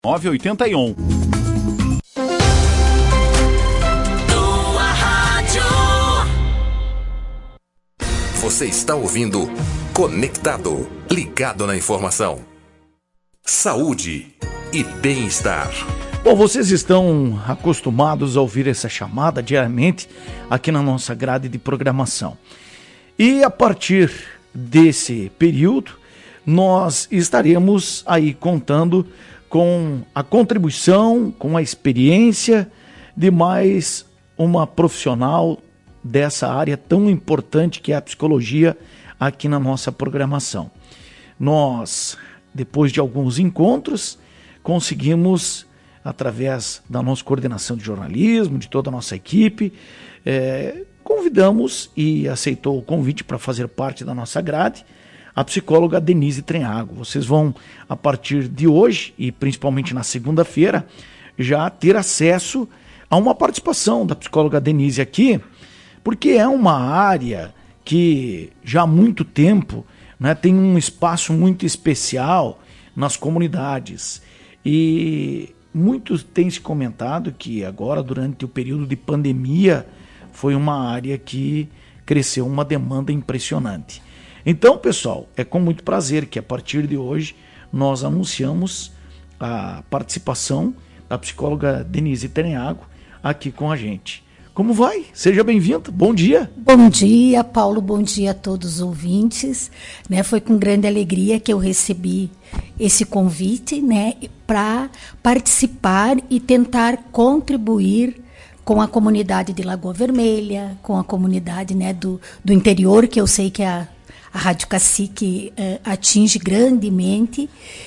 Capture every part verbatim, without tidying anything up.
nove oito um. Você está ouvindo Conectado, ligado na informação. Saúde e bem-estar. Bom, vocês estão acostumados a ouvir essa chamada diariamente aqui na nossa grade de programação. E a partir desse período, nós estaremos aí contando com a contribuição, com a experiência de mais uma profissional dessa área tão importante que é a psicologia aqui na nossa programação. Nós, depois de alguns encontros, conseguimos, através da nossa coordenação de jornalismo, de toda a nossa equipe, é, convidamos e aceitou o convite para fazer parte da nossa grade a psicóloga Denise Trenhago. Vocês vão, a partir de hoje e principalmente na segunda-feira, já ter acesso a uma participação da psicóloga Denise aqui, porque é uma área que já há muito tempo, né, tem um espaço muito especial nas comunidades. E muitos têm se comentado que agora, durante o período de pandemia, foi uma área que cresceu uma demanda impressionante. Então, pessoal, é com muito prazer que a partir de hoje nós anunciamos a participação da psicóloga Denise Trenhago aqui com a gente. Como vai? Seja bem-vindo. Bom dia. Bom dia, Paulo. Bom dia a todos os ouvintes. Né, foi com grande alegria que eu recebi esse convite, né, para participar e tentar contribuir com a comunidade de Lagoa Vermelha, com a comunidade, né, do, do interior, que eu sei que a, a Rádio Cacique eh, atinge grandemente,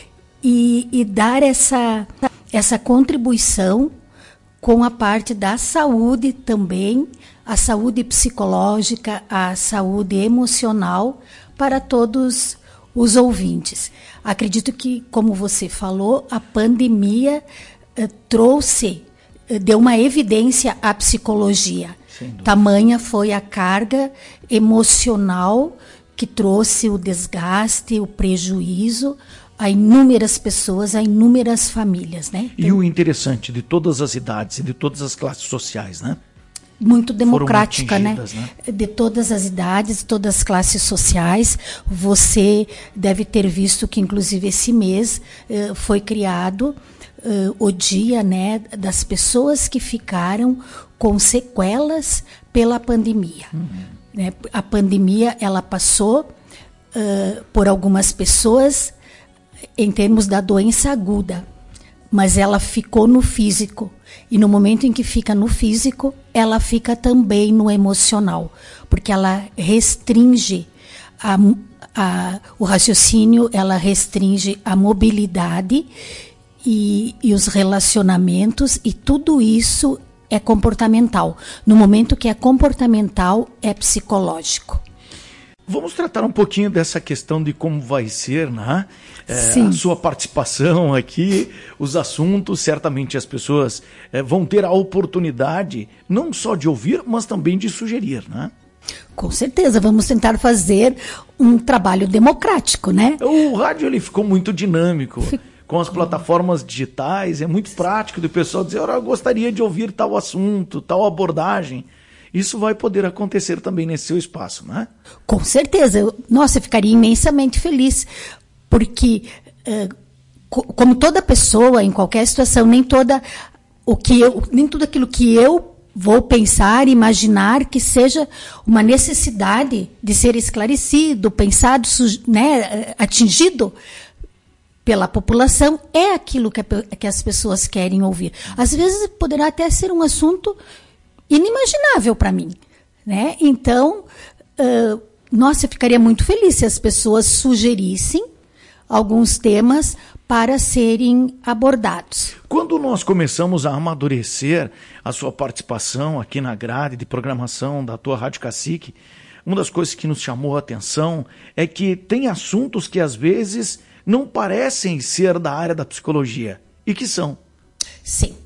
e, e dar essa, essa contribuição com a parte da saúde também, a saúde psicológica, a saúde emocional para todos os ouvintes. Acredito que, como você falou, a pandemia eh, trouxe, eh, deu uma evidência à psicologia. Tamanha foi a carga emocional que trouxe o desgaste, o prejuízo a inúmeras pessoas, a inúmeras famílias, né? E o interessante, de todas as idades e de todas as classes sociais, né? Muito democrática, né? né? De todas as idades, todas as classes sociais. Você deve ter visto que, inclusive, esse mês eh, foi criado eh, o dia, né, das pessoas que ficaram com sequelas pela pandemia. Uhum. Né? A pandemia, ela passou eh, por algumas pessoas em termos da doença aguda, mas ela ficou no físico. E no momento em que fica no físico, ela fica também no emocional, porque ela restringe a, a, o raciocínio, ela restringe a mobilidade e, e os relacionamentos, e tudo isso é comportamental. No momento que é comportamental, é psicológico. Vamos tratar um pouquinho dessa questão de como vai ser, né? É, a sua participação aqui, os assuntos. Certamente as pessoas é, vão ter a oportunidade não só de ouvir, mas também de sugerir, né? Com certeza, vamos tentar fazer um trabalho democrático, né? O rádio ele ficou muito dinâmico. Ficou. Com as plataformas digitais, é muito prático do pessoal dizer, eu gostaria de ouvir tal assunto, tal abordagem. Isso vai poder acontecer também nesse seu espaço, né? Com certeza. Eu, nossa, eu ficaria imensamente feliz, porque, uh, co- como toda pessoa, em qualquer situação, nem, toda, o que eu, nem tudo aquilo que eu vou pensar, imaginar que seja uma necessidade de ser esclarecido, pensado, né, atingido pela população, é aquilo que, a, que as pessoas querem ouvir. Às vezes poderá até ser um assunto inimaginável para mim, né? Então, uh, nossa, eu ficaria muito feliz se as pessoas sugerissem alguns temas para serem abordados. Quando nós começamos a amadurecer a sua participação aqui na grade de programação da tua Rádio Cacique, uma das coisas que nos chamou a atenção é que tem assuntos que às vezes não parecem ser da área da psicologia, e que são. Sim.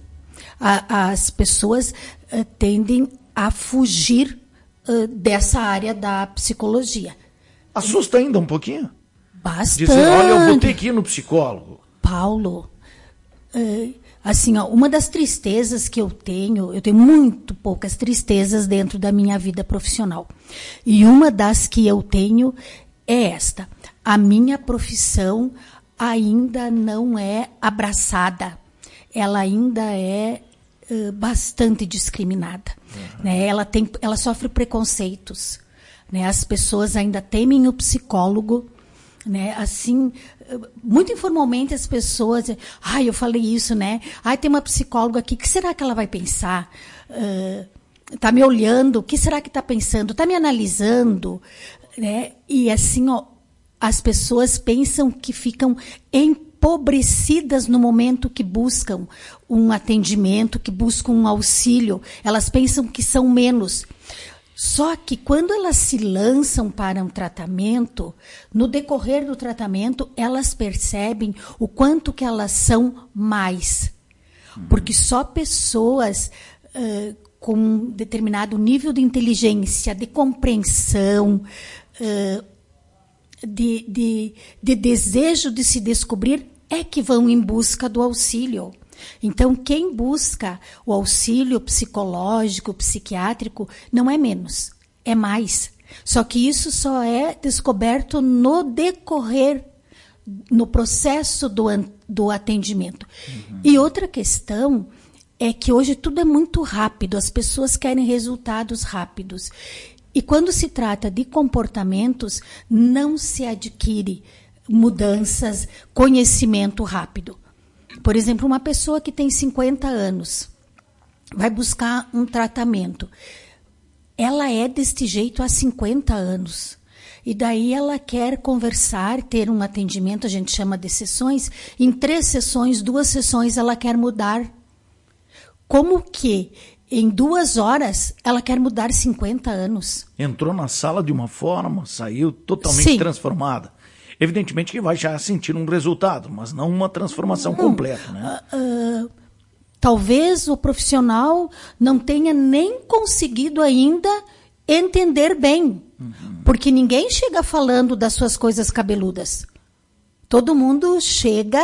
A, as pessoas uh, tendem a fugir uh, dessa área da psicologia. Assusta ainda um pouquinho? Bastante. Dizer, olha, eu vou ter que ir no psicólogo. Paulo, uh, assim, ó, uma das tristezas que eu tenho, eu tenho muito poucas tristezas dentro da minha vida profissional. E uma das que eu tenho é esta: a minha profissão ainda não é abraçada, ela ainda é uh, bastante discriminada. Uhum. Né? Ela, tem, ela sofre preconceitos. Né? As pessoas ainda temem o psicólogo. Né? Assim, muito informalmente as pessoas... Ai, eu falei isso, né? Ai, tem uma psicóloga aqui, o que será que ela vai pensar? Está uh, me olhando, o que será que está pensando? Está me analisando? Né? E assim, ó, as pessoas pensam que ficam empobrecidas no momento que buscam um atendimento, que buscam um auxílio. Elas pensam que são menos. Só que quando elas se lançam para um tratamento, no decorrer do tratamento, elas percebem o quanto que elas são mais. Porque só pessoas uh, com um determinado nível de inteligência, de compreensão, uh, de, de, de desejo de se descobrir, é que vão em busca do auxílio. Então, quem busca o auxílio psicológico, psiquiátrico, não é menos, é mais. Só que isso só é descoberto no decorrer, no processo do, do atendimento. Uhum. E outra questão é que hoje tudo é muito rápido, as pessoas querem resultados rápidos. E quando se trata de comportamentos, não se adquire mudanças, conhecimento rápido. Por exemplo, uma pessoa que tem cinquenta anos vai buscar um tratamento. Ela é deste jeito há cinquenta anos. E daí ela quer conversar, ter um atendimento, a gente chama de sessões. Em três sessões, duas sessões, ela quer mudar. Como que em duas horas ela quer mudar cinquenta anos? Entrou na sala de uma forma, saiu totalmente Sim. transformada. Evidentemente que vai já sentir um resultado, mas não uma transformação não, completa. Né? Uh, uh, talvez o profissional não tenha nem conseguido ainda entender bem. Uhum. Porque ninguém chega falando das suas coisas cabeludas. Todo mundo chega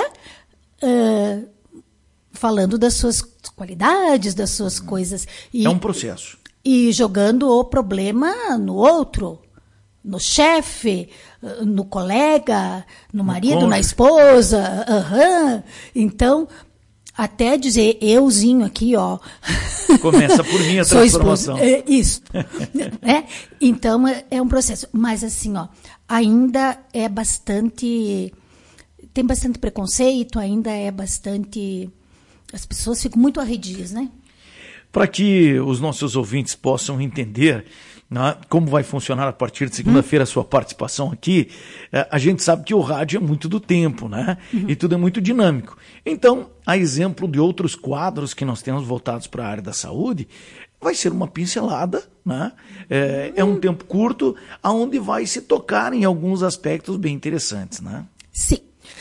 uh, falando das suas qualidades, das suas uhum. coisas. E, é um processo. E jogando o problema no outro. No chefe, no colega, no marido, no na esposa. Uhum. Então, até dizer euzinho aqui, ó. Começa por mim a transformação. É, isso. é? Então, é, é um processo. Mas, assim, ó, ainda é bastante... Tem bastante preconceito, ainda é bastante... As pessoas ficam muito arredias, né? Para que os nossos ouvintes possam entender... Né, como vai funcionar a partir de segunda-feira a sua participação aqui, a gente sabe que o rádio é muito do tempo, né? Uhum. E tudo é muito dinâmico. Então, a exemplo de outros quadros que nós temos voltados para a área da saúde, vai ser uma pincelada, né? É, uhum. é um tempo curto, onde vai se tocar em alguns aspectos bem interessantes, né? Sim.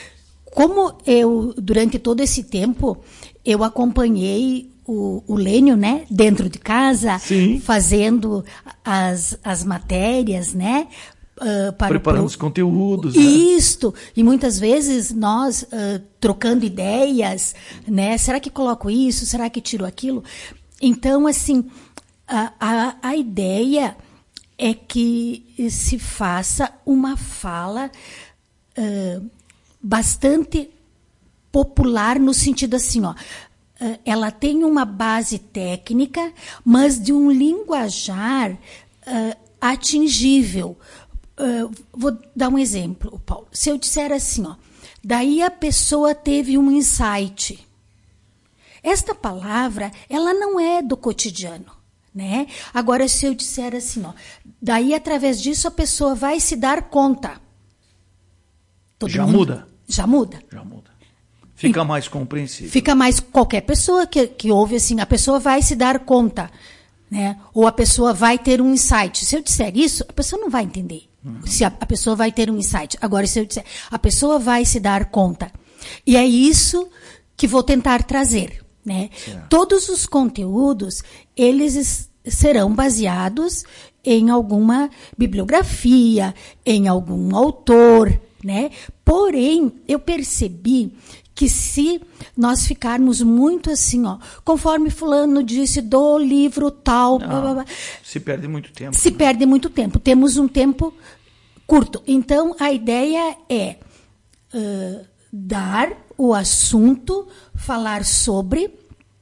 Como eu, durante todo esse tempo, eu acompanhei o, o Lênio, né, dentro de casa, Sim. fazendo as, as matérias, né? Uh, para Preparando o, os conteúdos. Isto. Né? E muitas vezes nós uh, trocando ideias, né? Será que coloco isso? Será que tiro aquilo? Então, assim, a, a, a ideia é que se faça uma fala uh, bastante popular no sentido assim, ó. Ela tem uma base técnica, mas de um linguajar uh, atingível. Uh, vou dar um exemplo, Paulo. Se eu disser assim, ó, daí a pessoa teve um insight. Esta palavra, ela não é do cotidiano, né? Agora, se eu disser assim, ó, daí através disso a pessoa vai se dar conta. Todo já mundo, muda. Já muda. Já muda. Fica mais compreensível. Fica mais qualquer pessoa que, que ouve assim, a pessoa vai se dar conta, né? Ou a pessoa vai ter um insight. Se eu disser isso, a pessoa não vai entender. Uhum. Se a, a pessoa vai ter um insight. Agora, se eu disser, a pessoa vai se dar conta. E é isso que vou tentar trazer, né? Todos os conteúdos, eles serão baseados em alguma bibliografia, em algum autor, né? Porém, eu percebi que se nós ficarmos muito assim, ó, conforme fulano disse do livro tal, Não, blá, blá, blá, se perde muito tempo. se né? perde muito tempo. Temos um tempo curto. Então, a ideia é uh, dar o assunto, falar sobre,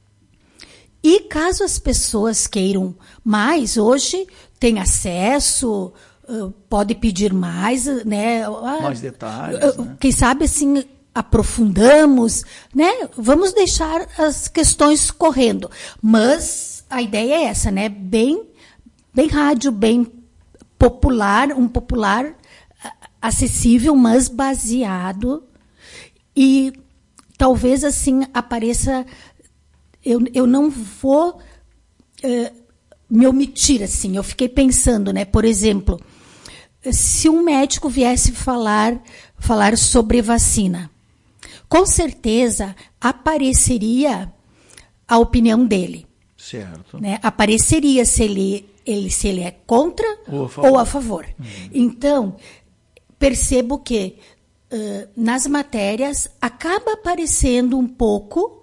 e caso as pessoas queiram mais, hoje tem acesso, uh, pode pedir mais, né? Mais detalhes, Uh, né? Quem sabe, assim, aprofundamos, né? Vamos deixar as questões correndo. Mas a ideia é essa, né? Bem, bem rádio, bem popular, um popular acessível, mas baseado. E talvez, assim, apareça... Eu, eu não vou uh, me omitir, assim. Eu fiquei pensando, né? Por exemplo, se um médico viesse falar, falar sobre vacina, com certeza apareceria a opinião dele. Certo. Né? Apareceria se ele, ele, se ele é contra ou a favor. Ou a favor. Uhum. Então, percebo que uh, nas matérias acaba aparecendo um pouco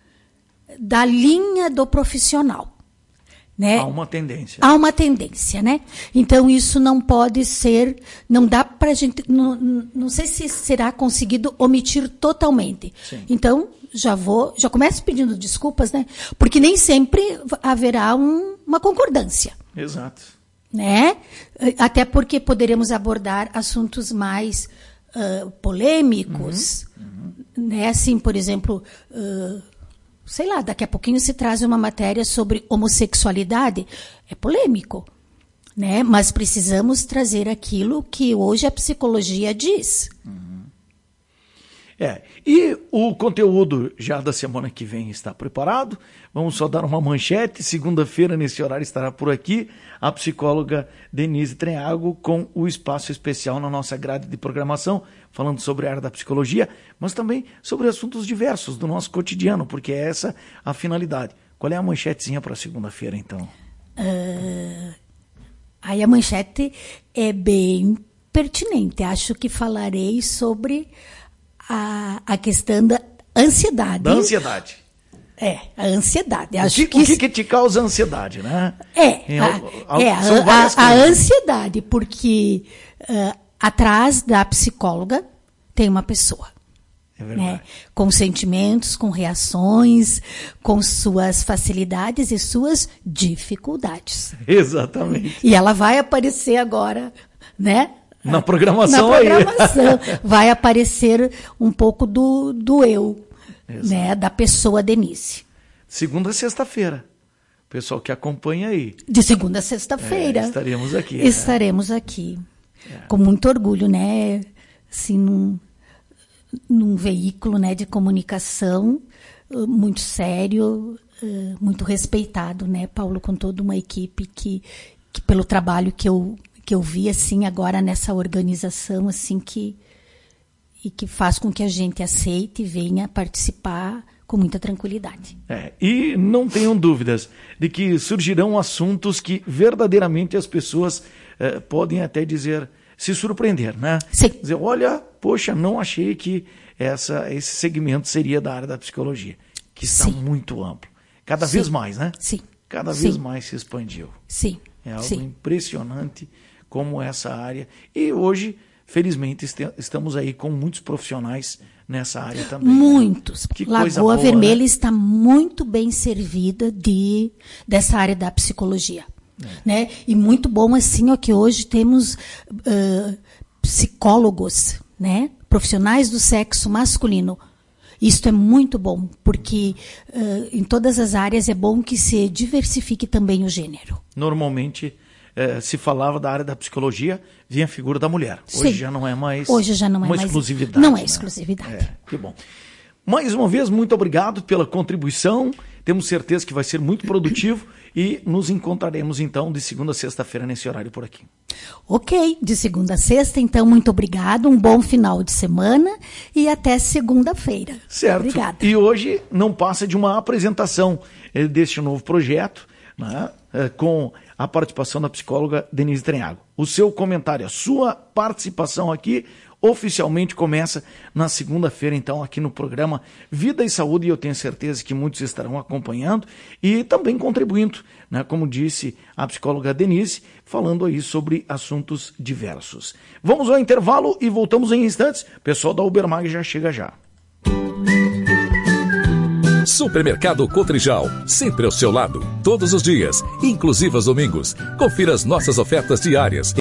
da linha do profissional. Né? Há uma tendência. Há uma tendência, né? Então, isso não pode ser, não dá para a gente, não, não sei se será conseguido omitir totalmente. Sim. Então, já vou, já começo pedindo desculpas, né? Porque nem sempre haverá um, uma concordância. Exato. Né? Até porque poderemos abordar assuntos mais uh, polêmicos, uhum. Uhum. Né? Assim, por exemplo... Uh, sei lá, daqui a pouquinho se traz uma matéria sobre homossexualidade, é polêmico, né? Mas precisamos trazer aquilo que hoje a psicologia diz. Uhum. É, e o conteúdo já da semana que vem está preparado. Vamos só dar uma manchete. Segunda-feira, nesse horário, estará por aqui a psicóloga Denise Triago com o espaço especial na nossa grade de programação, falando sobre a área da psicologia, mas também sobre assuntos diversos do nosso cotidiano, porque é essa a finalidade. Qual é a manchetezinha para segunda-feira, então? Uh, aí a manchete é bem pertinente. Acho que falarei sobre a, a questão da ansiedade. Da ansiedade. É, a ansiedade. Acho o que, que, o que, que te causa ansiedade, né? É, em, a, al, é a, a, a ansiedade, porque uh, atrás da psicóloga tem uma pessoa. É verdade. Né? Com sentimentos, com reações, com suas facilidades e suas dificuldades. Exatamente. E ela vai aparecer agora, né? Na programação, Na programação. Aí. Vai aparecer um pouco do, do eu, né? Da pessoa Denise. Segunda a sexta-feira. Pessoal que acompanha aí. De segunda a sexta-feira. É, estaremos aqui. Estaremos né? aqui. É. Com muito orgulho, né? Assim, num, num veículo, né, de comunicação uh, muito sério, uh, muito respeitado, né, Paulo, com toda uma equipe que, que pelo trabalho que eu, que eu vi, assim, agora nessa organização, assim, que, e que faz com que a gente aceite e venha participar com muita tranquilidade. É, e não tenham dúvidas de que surgirão assuntos que verdadeiramente as pessoas eh, podem até dizer, se surpreender, né? Sim. Dizer, olha, poxa, não achei que essa, esse segmento seria da área da psicologia, que está Sim. muito amplo. Cada Sim. vez mais, né? Sim. Cada Sim. vez mais se expandiu. Sim. É algo Sim. impressionante como essa área. E hoje, felizmente, estamos aí com muitos profissionais nessa área também. Muitos. Que coisa Lagoa boa, Vermelha, né? está muito bem servida de, dessa área da psicologia. É. Né? E muito bom, assim, ó, que hoje temos uh, psicólogos, né? Profissionais do sexo masculino. Isso é muito bom, porque uh, em todas as áreas é bom que se diversifique também o gênero. Normalmente, eh, se falava da área da psicologia, vinha a figura da mulher. Hoje Sim. já não é mais Hoje já não é uma mais, exclusividade. Não é né? exclusividade. É, que bom. Mais uma vez, muito obrigado pela contribuição. Temos certeza que vai ser muito produtivo e nos encontraremos, então, de segunda a sexta-feira nesse horário por aqui. Ok, de segunda a sexta, então, muito obrigado, um bom final de semana e até segunda-feira. Certo. Obrigada. E hoje não passa de uma apresentação eh, deste novo projeto, né, eh, com a participação da psicóloga Denise Triago. O seu comentário, a sua participação aqui, oficialmente começa na segunda-feira, então, aqui no programa Vida e Saúde, e eu tenho certeza que muitos estarão acompanhando e também contribuindo, né, como disse a psicóloga Denise, falando aí sobre assuntos diversos. Vamos ao intervalo e voltamos em instantes. O pessoal da Ubermag já chega já. Supermercado Cotrijal, sempre ao seu lado, todos os dias, inclusive aos domingos. Confira as nossas ofertas diárias.